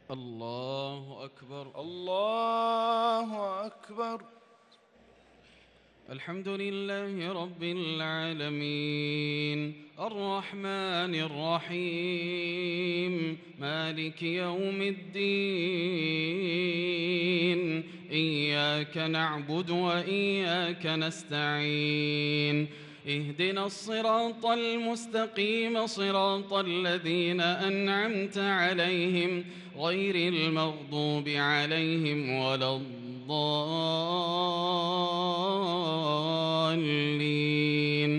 الله أكبر. الله أكبر. الحمد لله رب العالمين الرحمن الرحيم مالك يوم الدين إياك نعبد وإياك نستعين اهدنا الصراط المستقيم صراط الذين أنعمت عليهم غير المغضوب عليهم ولا الضالين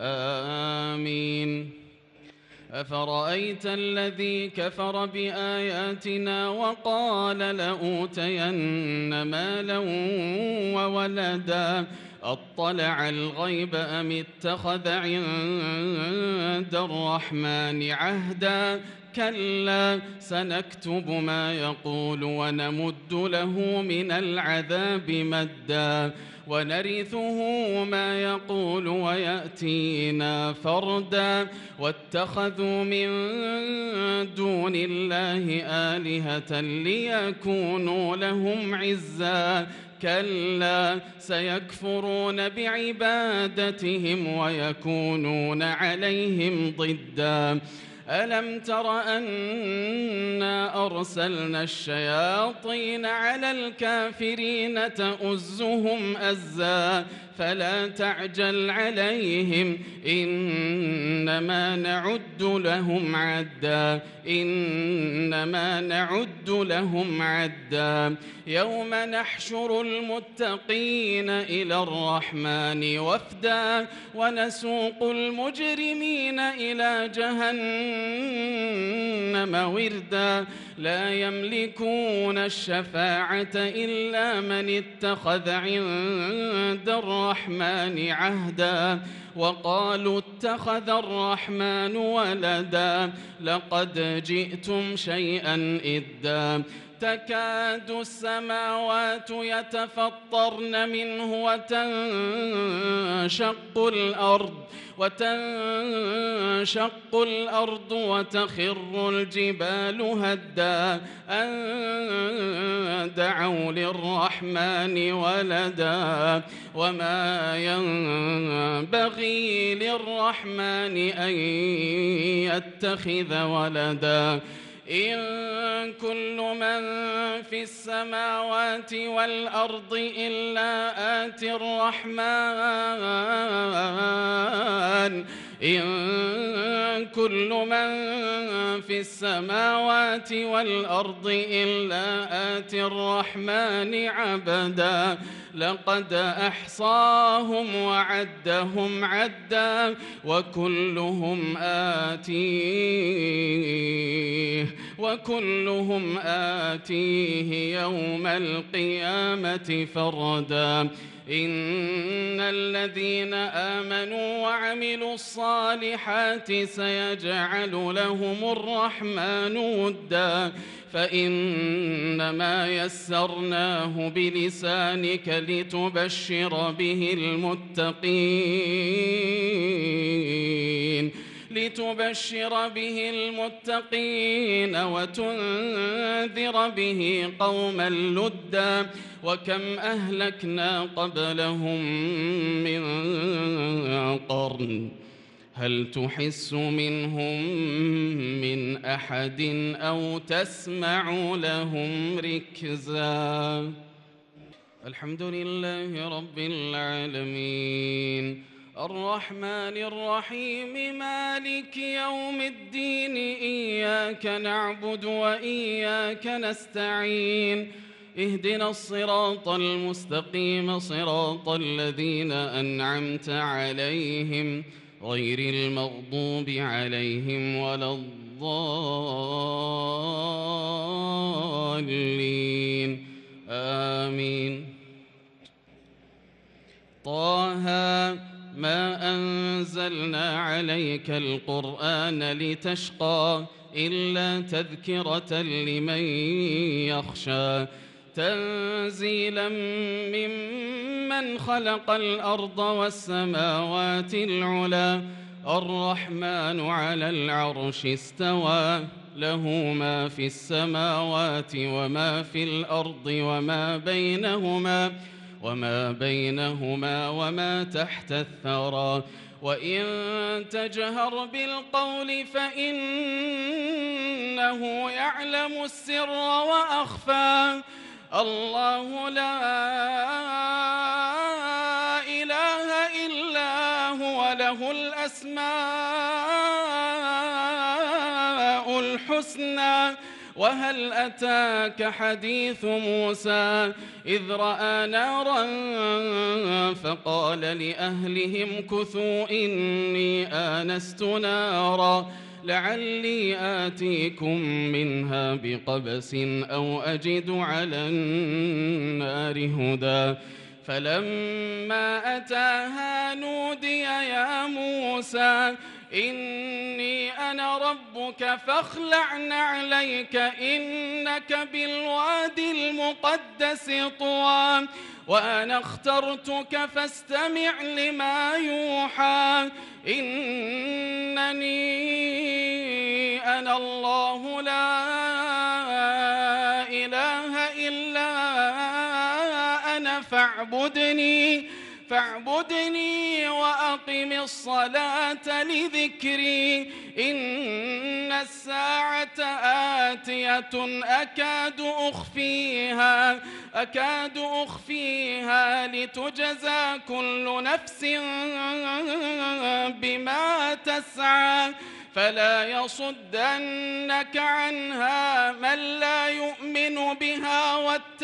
آمين. أفرأيت الذي كفر بآياتنا وقال لأوتين مالا وولدا أطلع الغيب أم اتخذ عند الرحمن عهدا كلا سنكتب ما يقول ونمد له من العذاب مدا ونرثه ما يقول ويأتينا فردا واتخذوا من دون الله آلهة ليكونوا لهم عزا كلا سيكفرون بعبادتهم ويكونون عليهم ضدا ألم تر أنا أرسلنا الشياطين على الكافرين تؤزهم أزا فلا تعجل عليهم إنما نعد لهم عدا يوم نحشر المتقين إلى الرحمن وفدا ونسوق المجرمين إلى جهنم وردا لا يملكون الشفاعة إلا من اتخذ عند الرحمن عهدا وقالوا اتخذ الرحمن ولدا لقد جئتم شيئا إدا تكاد السماوات يتفطرن منه وتنشق الأرض وتخر الجبال هدا أن دعوا للرحمن ولدا وما ينبغي للرحمن أن يتخذ ولدا إن كل من في السماوات والأرض إلا آتي الرحمن إن كل من في السماوات والأرض إلا آتي الرحمن عبدا لقد أحصاهم وعدهم عدا وكلهم آتيه يوم القيامة فردا إن الذين آمنوا وعملوا الصالحات سيجعل لهم الرحمن ودا فإنما يسرناه بلسانك لتبشر به المتقين وتنذر به قوما لدا وكم أهلكنا قبلهم من قرن هل تحس منهم من أحد أو تسمع لهم ركزا الحمد لله رب العالمين الرحمن الرحيم مالك يوم الدين إياك نعبد وإياك نستعين اهدنا الصراط المستقيم صراط الذين أنعمت عليهم غير المغضوب عليهم ولا الضالين آمين طه ما أنزلنا عليك القرآن لتشقى إلا تذكرة لمن يخشى تنزيلا ممن خلق الأرض والسماوات العلى الرحمن على العرش استوى له ما في السماوات وما في الأرض وما بينهما وما تحت الثرى وإن تجهر بالقول فإنه يعلم السر وأخفى الله لا إله إلا هو له الأسماء الحسنى وهل أتاك حديث موسى إذ رأى نارا فقال لأهلهم كثوا إني آنست نارا لعلي آتيكم منها بقبس أو أجد على النار هدى فلما أتاها نودي يا موسى إني أنا ربك فاخلع نعليك إنك بالواد المقدس طوى وأنا اخترتك فاستمع لما يوحى إنني أنا الله لا إله إلا أنا فاعبدني وأقم الصلاة لذكري إن الساعة آتية أكاد أخفيها لتجزى كل نفس بما تسعى فلا يصدنك عنها من لا يؤمن بها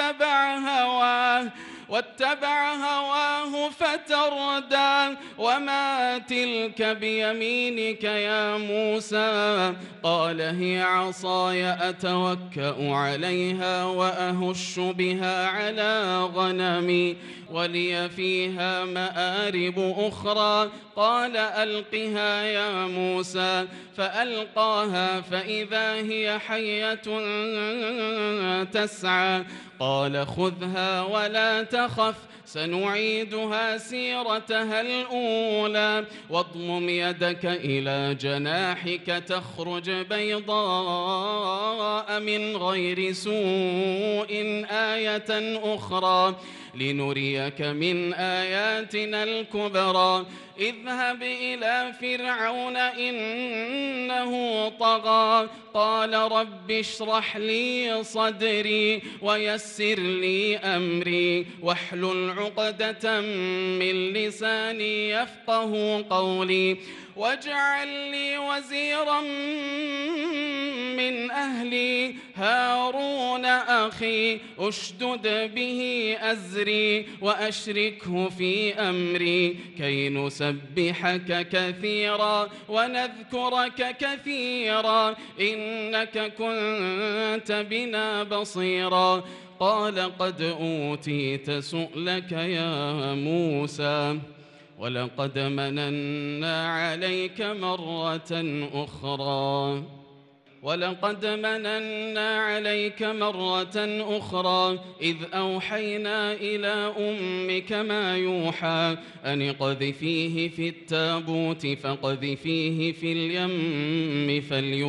واتبع هواه فتردى وما تلك بيمينك يا موسى قال هي عصاي أتوكأ عليها وأهش بها على غنمي ولي فيها مآرب أخرى قال ألقها يا موسى فألقاها فإذا هي حية تسعى قال خذها ولا تخف سنعيدها سيرتها الأولى واضمم يدك إلى جناحك تخرج بيضاء من غير سوء آية أخرى لنريك من آياتنا الكبرى اذهب إلى فرعون إنه طغى قال رب اشرح لي صدري ويسر لي أمري واحلل عقدة من لساني يفقه قولي واجعل لي وزيرا من أهلي هارون أخي أشدد به أزري وأشركه في أمري كي نسبحك كثيرا ونذكرك كثيرا إنك كنت بنا بصيرا قال قد أوتيت سؤلك يا موسى ولقد مننا عليك مرة أخرى إذ أوحينا إلى أمك ما يوحى أن اقذفيه في التابوت فاقذفيه في اليم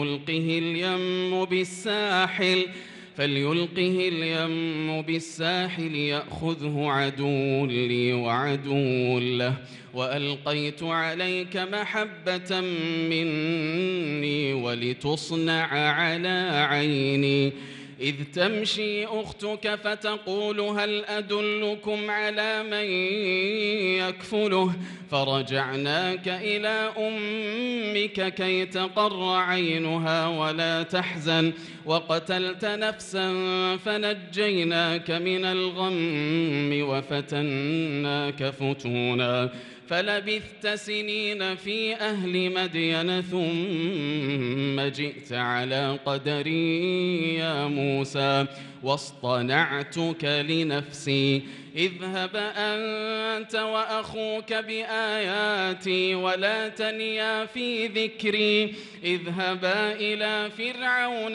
فليلقه اليم بالساحل يأخذه عدو لي وعدو له وألقيت عليك محبة مني ولتصنع على عيني إذ تمشي أختك فتقول هل أدلكم على من يكفله فرجعناك إلى أمك كي تقر عينها ولا تحزن وقتلت نفسا فنجيناك من الغم وفتناك فتونا فلبثت سنين في أهل مدين ثم جئت على قدري يا موسى واصطنعتك لنفسي اذهب أنت وأخوك بآياتي ولا تنيا في ذكري اذهبا إلى فرعون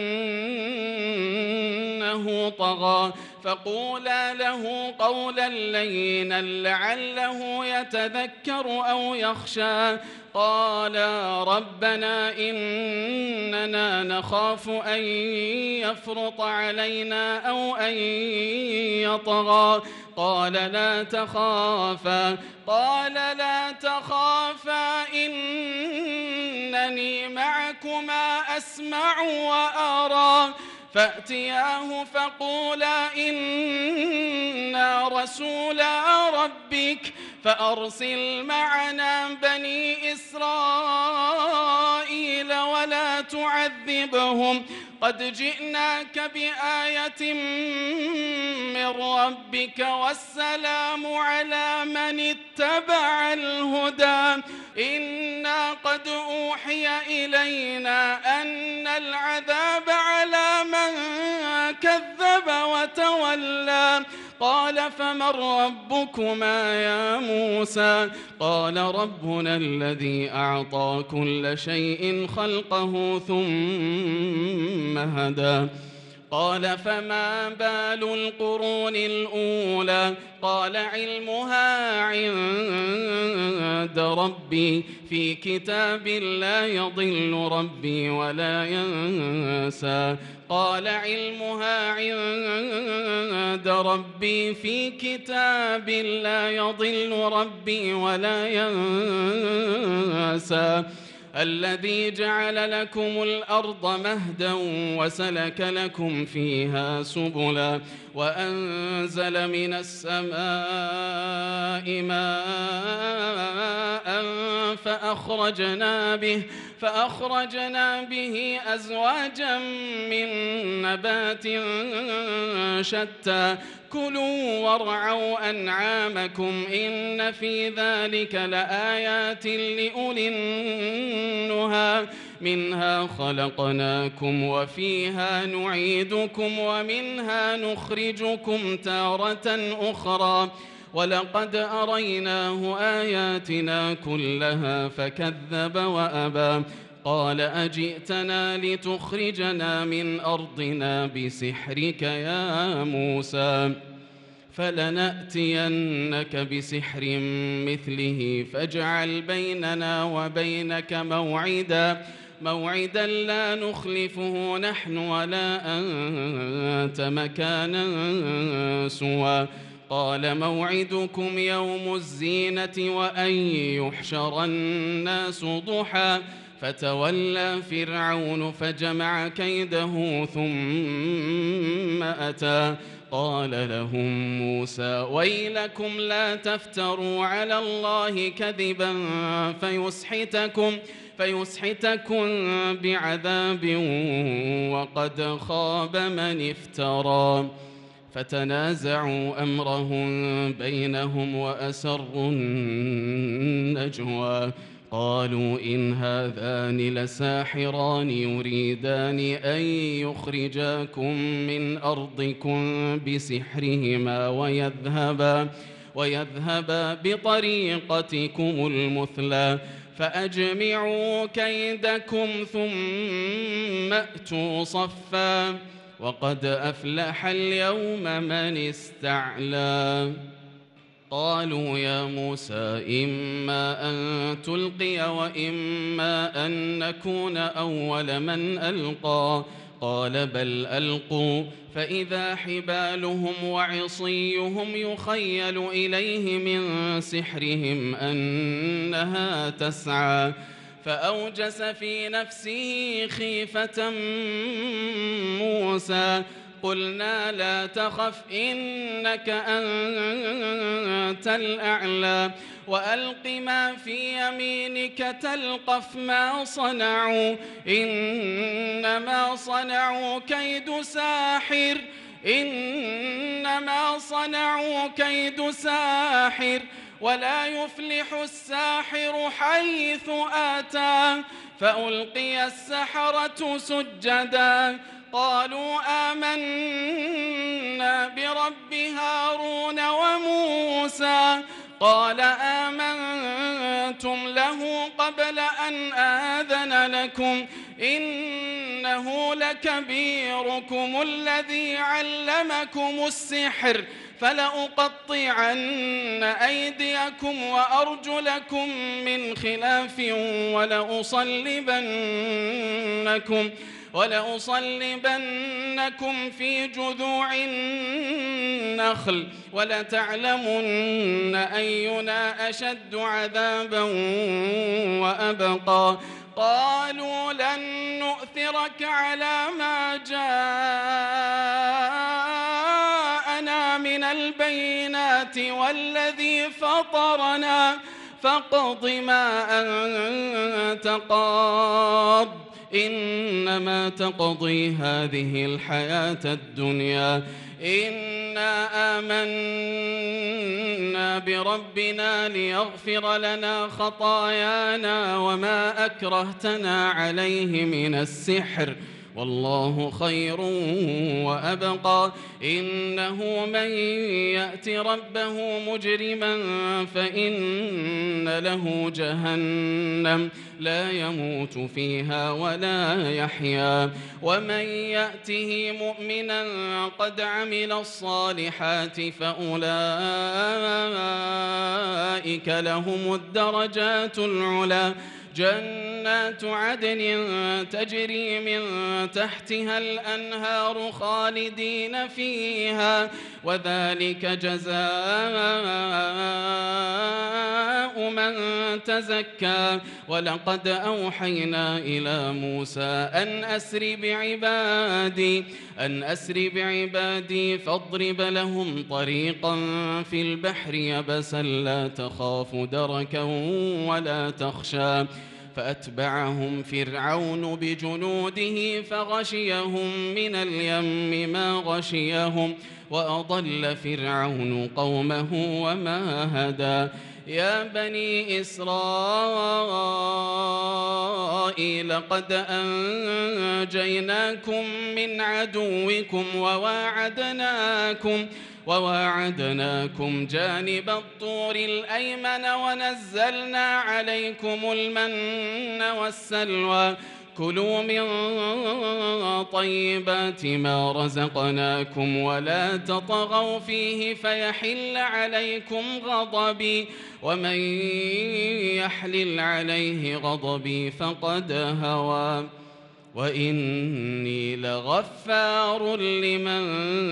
إنه طغى فقولا له قولا لينا لعله يتذكر أو يخشى قالا ربنا إننا نخاف أن يفرط علينا أو أن يطغى قال لا تخافا إنني معكما أسمع وأرى فأتياه فقولا إنا رسولا ربك فأرسل معنا بني إسرائيل ولا تعذبهم قد جئناك بآية من ربك والسلام على من اتبع الهدى إنا قد أوحي إلينا أن العذاب على من كذب وتولى قال فمن ربكما يا موسى قال ربنا الذي أعطى كل شيء خلقه ثم هدى قال فما بال القرون الأولى قال علمها عند ربي في كتاب لا يضل ربي ولا ينسى قال علمها عند ربي في كتاب لا يضل ربي ولا ينسى الذي جعل لكم الأرض مهدا وسلك لكم فيها سبلا وأنزل من السماء ماء فأخرجنا به أزواجا من نبات شتى كلوا وارعوا أنعامكم إن في ذلك لآيات لأولي النهى منها خلقناكم وفيها نعيدكم ومنها نخرجكم تارة أخرى ولقد أريناه آياتنا كلها فكذب وأبى قال أجئتنا لتخرجنا من أرضنا بسحرك يا موسى فلنأتينك بسحر مثله فاجعل بيننا وبينك موعدا لا نخلفه نحن ولا أنت مكانا سوى قال موعدكم يوم الزينة وأن يحشر الناس ضحى فتولى فرعون فجمع كيده ثم أتى قال لهم موسى ويلكم لا تفتروا على الله كذبا فيسحتكم بعذاب وقد خاب من افترى فتنازعوا أمرهم بينهم وأسروا النجوى قالوا إن هذان لساحران يريدان أن يخرجاكم من أرضكم بسحرهما ويذهبا بطريقتكم المثلى فأجمعوا كيدكم ثم أتوا صفا وقد أفلح اليوم من استعلى قالوا يا موسى إما أن تلقي وإما أن نكون أول من ألقى قال بل ألقوا فإذا حبالهم وعصيهم يخيل إليه من سحرهم أنها تسعى فأوجس في نفسه خيفة موسى قلنا لا تخف إنك أنت الأعلى وألق ما في يمينك تلقف ما صنعوا إنما صنعوا كيد ساحر ولا يفلح الساحر حيث أتى فألقي السحرة سجدا قالوا آمنا برب هارون وموسى قال آمنتم له قبل أن آذن لكم إنه لكبيركم الذي علمكم السحر فلأقطعن أيديكم وأرجلكم من خلاف ولأصلبنكم في جذوع النخل ولتعلمن أينا أشد عذابا وأبقى قالوا لن نؤثرك على ما جاءنا من البينات والذي فطرنا فاقض ما أنت قاض إنما تقضي هذه الحياة الدنيا إنا آمنا بربنا ليغفر لنا خطايانا وما أكرهتنا عليه من السحر والله خير وأبقى إنه من يأت ربه مجرما فإن له جهنم لا يموت فيها ولا يحيا ومن يأته مؤمنا قد عمل الصالحات فأولئك لهم الدرجات العلى جنات عدن تجري من تحتها الأنهار خالدين فيها وذلك جزاء من تزكى ولقد أوحينا إلى موسى أن أسر بعبادي فاضرب لهم طريقا في البحر يبسا لا تخاف دركا ولا تخشى فأتبعهم فرعون بجنوده فغشيهم من اليم ما غشيهم وأضل فرعون قومه وما هدى يا بني إسرائيل قد أنجيناكم من عدوكم وواعدناكم جانب الطور الأيمن ونزلنا عليكم المن والسلوى كلوا من طيبات ما رزقناكم ولا تطغوا فيه فيحل عليكم غضبي ومن يحلل عليه غضبي فقد هوى وإني لغفار لمن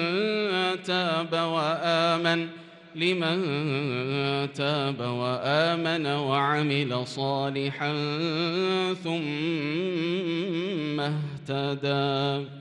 تاب وآمن وعمل صالحا ثم اهتدى